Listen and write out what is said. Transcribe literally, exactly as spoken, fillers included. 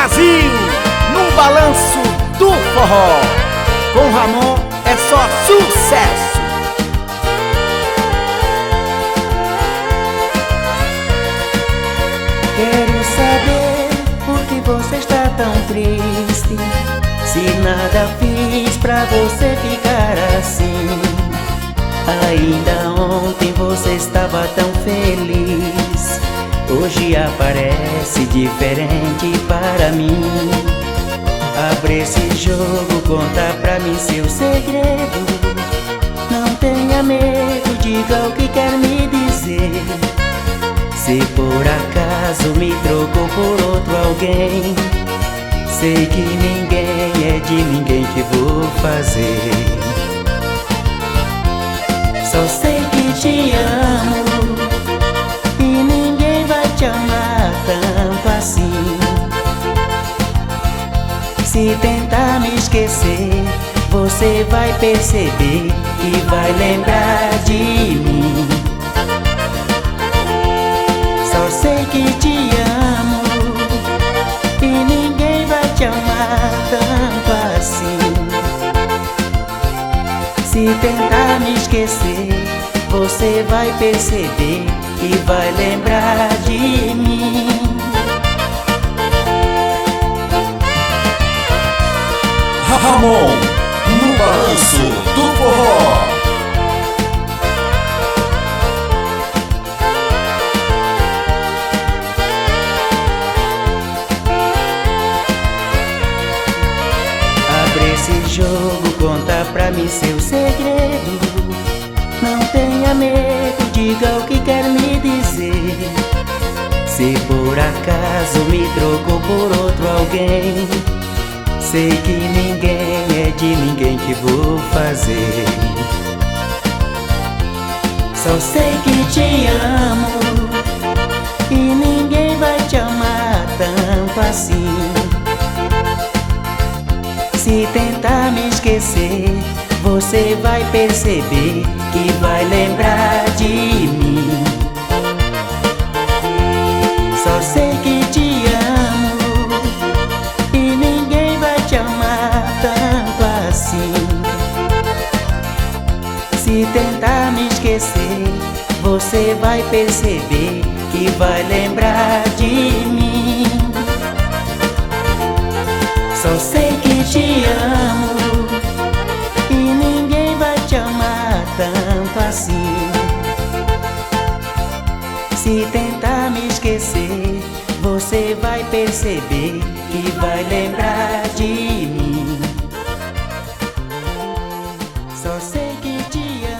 Brasil, no balanço do forró. Com Ramon é só sucesso. Quero saber por que você está tão triste, se nada fiz pra você ficar assim. Ainda ontem você estava tão feliz, hoje aparece diferente para mim. Abre esse jogo, conta pra mim seu segredo. Não tenha medo, diga o que quer me dizer. Se por acaso me trocou por outro alguém, sei que ninguém é de ninguém que vou fazer. Só sei que te amo e ninguém vai te amar tanto assim. Se tentar me esquecer, você vai perceber e vai lembrar de mim. Só sei que te amo e ninguém vai te amar tanto assim. Se tentar me esquecer, você vai perceber e vai lembrar de mim. Ramon, no balanço do forró. Abre esse jogo, conta pra mim seu segredo. Não tenha medo, diga o que quer me dizer. Se por acaso me trocou por outro alguém, sei que ninguém é de ninguém que vou fazer. Só sei que te amo e ninguém vai te amar tanto assim. Se tentar me esquecer, você vai perceber que vai lembrar de mim. Só sei que te amo e ninguém vai te amar tanto assim. Se tentar me esquecer, você vai perceber que vai lembrar de mim. Só sei que te amo e ninguém vai te amar tanto assim. Se tentar me esquecer, você vai perceber que vai lembrar de mim. Só sei que te amo.